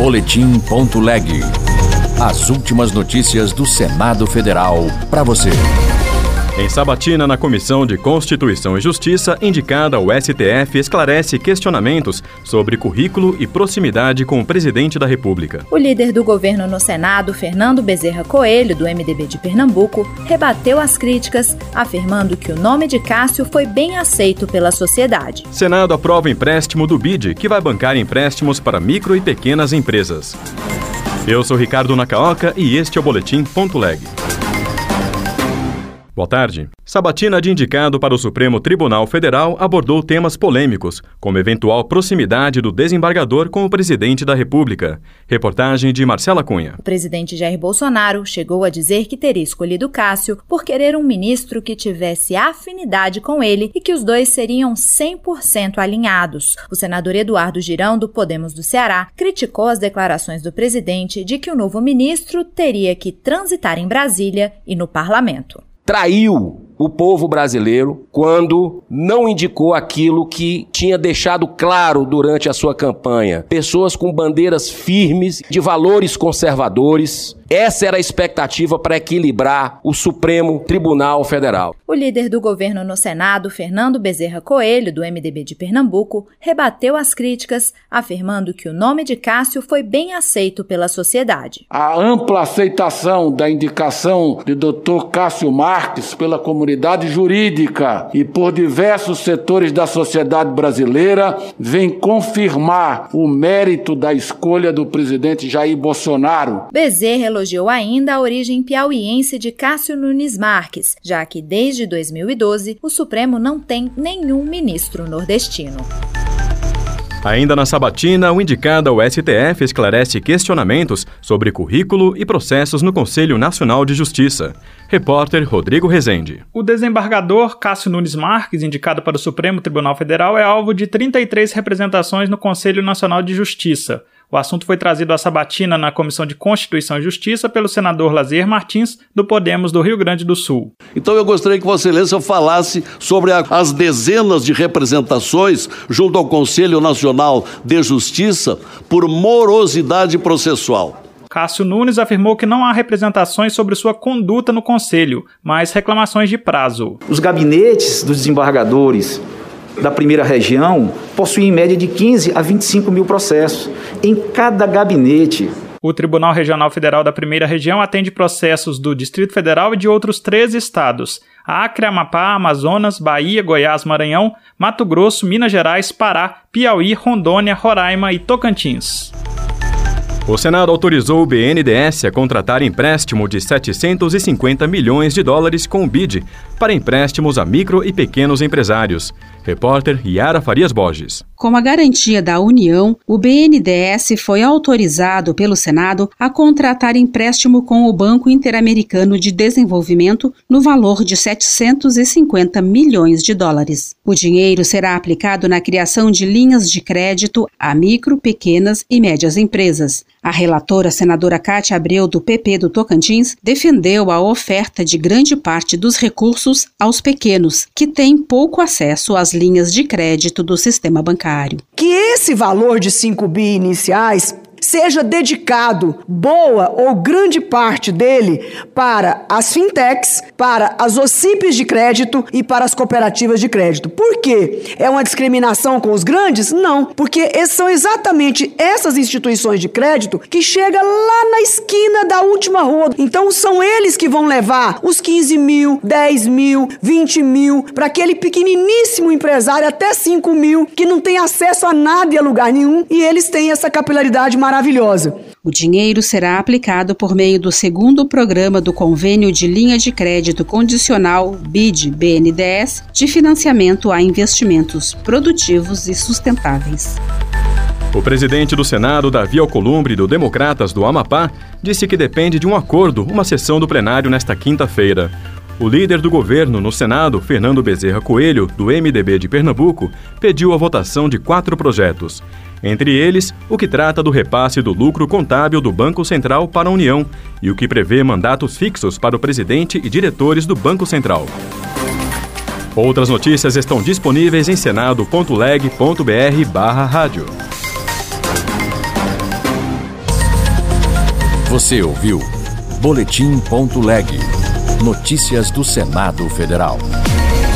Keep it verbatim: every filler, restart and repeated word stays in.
Boletim.leg. As últimas notícias do Senado Federal para você. Em sabatina na Comissão de Constituição e Justiça, indicada ao S T F esclarece questionamentos sobre currículo e proximidade com o presidente da República. O líder do governo no Senado, Fernando Bezerra Coelho, do M D B de Pernambuco, rebateu as críticas, afirmando que o nome de Cássio foi bem aceito pela sociedade. Senado aprova empréstimo do B I D, que vai bancar empréstimos para micro e pequenas empresas. Eu sou Ricardo Nakaoka e este é o Boletim.leg. Boa tarde. Sabatina de indicado para o Supremo Tribunal Federal abordou temas polêmicos, como eventual proximidade do desembargador com o presidente da República. Reportagem de Marcela Cunha. O presidente Jair Bolsonaro chegou a dizer que teria escolhido Cássio por querer um ministro que tivesse afinidade com ele e que os dois seriam cem por cento alinhados. O senador Eduardo Girão, do Podemos do Ceará, criticou as declarações do presidente de que o novo ministro teria que transitar em Brasília e no parlamento. Traiu o povo brasileiro quando não indicou aquilo que tinha deixado claro durante a sua campanha. Pessoas com bandeiras firmes, de valores conservadores. Essa era a expectativa para equilibrar o Supremo Tribunal Federal. O líder do governo no Senado, Fernando Bezerra Coelho, do M D B de Pernambuco, rebateu as críticas, afirmando que o nome de Cássio foi bem aceito pela sociedade. A ampla aceitação da indicação de doutor Cássio Marques pela comunidade jurídica e por diversos setores da sociedade brasileira vem confirmar o mérito da escolha do presidente Jair Bolsonaro. Bezerra elogiou ainda a origem piauiense de Cássio Nunes Marques, já que desde dois mil e doze o Supremo não tem nenhum ministro nordestino. Ainda na sabatina, o indicado ao S T F esclarece questionamentos sobre currículo e processos no Conselho Nacional de Justiça. Repórter Rodrigo Rezende. O desembargador Cássio Nunes Marques, indicado para o Supremo Tribunal Federal, é alvo de trinta e três representações no Conselho Nacional de Justiça. O assunto foi trazido à sabatina na Comissão de Constituição e Justiça pelo senador Lazier Martins, do Podemos do Rio Grande do Sul. Então eu gostaria que Vossa Excelência falasse sobre a, as dezenas de representações junto ao Conselho Nacional de Justiça por morosidade processual. Cássio Nunes afirmou que não há representações sobre sua conduta no Conselho, mas reclamações de prazo. Os gabinetes dos desembargadores da primeira região possuem em média de quinze a vinte e cinco mil processos em cada gabinete. O Tribunal Regional Federal da Primeira Região atende processos do Distrito Federal e de outros treze estados: Acre, Amapá, Amazonas, Bahia, Goiás, Maranhão, Mato Grosso, Minas Gerais, Pará, Piauí, Rondônia, Roraima e Tocantins. O Senado autorizou o B N D E S a contratar empréstimo de setecentos e cinquenta milhões de dólares com o B I D para empréstimos a micro e pequenos empresários. Repórter Yara Farias Borges. Com a garantia da União, o B N D E S foi autorizado pelo Senado a contratar empréstimo com o Banco Interamericano de Desenvolvimento no valor de setecentos e cinquenta milhões de dólares. O dinheiro será aplicado na criação de linhas de crédito a micro, pequenas e médias empresas. A relatora, senadora Cátia Abreu, do P P do Tocantins, defendeu a oferta de grande parte dos recursos aos pequenos, que têm pouco acesso às linhas de crédito do sistema bancário. Que esse valor de cinco bi iniciais seja dedicado, boa ou grande parte dele, para as fintechs, para as O C I Ps de crédito e para as cooperativas de crédito. Por quê? É uma discriminação com os grandes? Não, porque são exatamente essas instituições de crédito que chegam lá na esquina da última rua. Então são eles que vão levar os quinze mil, dez mil, vinte mil, para aquele pequeniníssimo empresário até cinco mil, que não tem acesso a nada e a lugar nenhum, e eles têm essa capilaridade maravilhosa. Maravilhosa. O dinheiro será aplicado por meio do segundo programa do Convênio de Linha de Crédito Condicional B I D B N D E S de financiamento a investimentos produtivos e sustentáveis. O presidente do Senado, Davi Alcolumbre, do Democratas do Amapá, disse que depende de um acordo uma sessão do plenário nesta quinta-feira. O líder do governo no Senado, Fernando Bezerra Coelho, do M D B de Pernambuco, pediu a votação de quatro projetos. Entre eles, o que trata do repasse do lucro contábil do Banco Central para a União e o que prevê mandatos fixos para o presidente e diretores do Banco Central. Outras notícias estão disponíveis em senado ponto leg ponto br barra rádio. Você ouviu Boletim ponto leg. Notícias do Senado Federal.